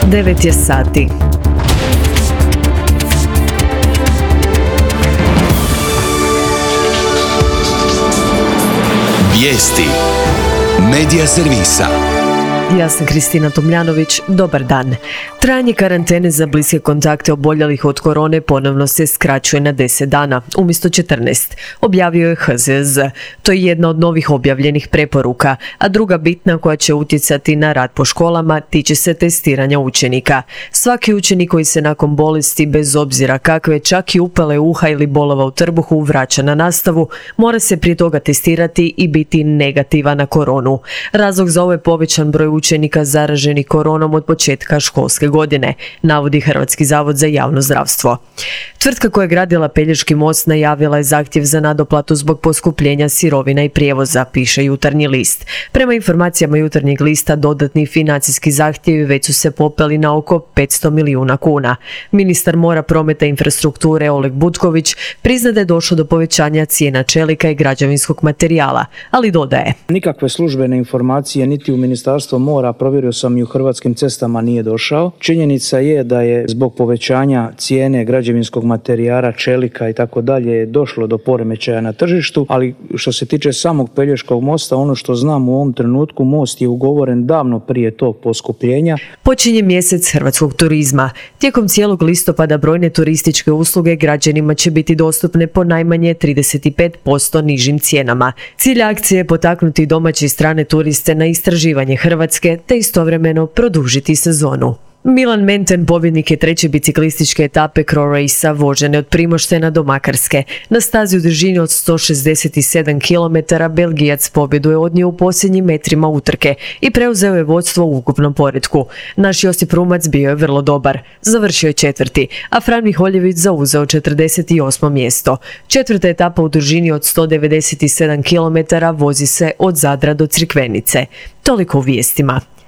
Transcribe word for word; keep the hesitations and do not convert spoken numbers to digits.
devet je sati. Vijesti Medija servisa. Ja sam Kristina Tomljanović, dobar dan. Trajanje karantene za bliske kontakte oboljelih od korone ponovno se skraćuje na deset dana, umjesto četrnaest, objavio je H Z Z. To je jedna od novih objavljenih preporuka, a druga bitna koja će utjecati na rad po školama tiče se testiranja učenika. Svaki učenik koji se nakon bolesti, bez obzira kakve, čak i upale uha ili bolova u trbuhu, vraća na nastavu, mora se prije toga testirati i biti negativan na koronu. Razlog za ovo je povećan broj učenika zaraženih koronom od početka školske godine, navodi Hrvatski zavod za javno zdravstvo. Tvrtka koja je gradila Pelješki most najavila je zahtjev za nadoplatu zbog poskupljenja sirovina i prijevoza, piše Jutarnji list. Prema informacijama Jutarnjeg lista, dodatni financijski zahtjevi već su se popeli na oko petsto milijuna kuna. Ministar mora, prometa i infrastrukture Oleg Butković prizna da je došlo do povećanja cijena čelika i građevinskog materijala, ali dodaje: nikakve službene informacije niti u Ministarstvo mora, provjerio sam i u Hrvatskim cestama, nije došao. Činjenica je da je zbog povećanja cijene građevinskog materijala, čelika i tako dalje došlo do poremećaja na tržištu, ali što se tiče samog Pelješkog mosta, ono što znam u ovom trenutku, most je ugovoren davno prije tog poskupljenja. Počinje mjesec hrvatskog turizma. Tijekom cijelog listopada brojne turističke usluge građanima će biti dostupne po najmanje trideset pet posto nižim cijenama. Cilj akcije je potaknuti domaće i strane turiste na istraživanje Hrvatske te istovremeno produžiti sezonu. Milan Menten, pobjednik je treće biciklističke etape Cro Race-a vožene od Primoštena do Makarske. Na stazi u dužini od sto šezdeset sedam kilometara Belgijac pobjedu je odnio u posljednjim metrima utrke i preuzeo je vodstvo u ukupnom poretku. Naš Josip Rumac bio je vrlo dobar. Završio je četvrti, a Fran Miholjević zauzeo četrdeset osmo mjesto. Četvrta etapa u dužini od sto devedeset sedam kilometara vozi se od Zadra do Crikvenice. Toliko u vijestima.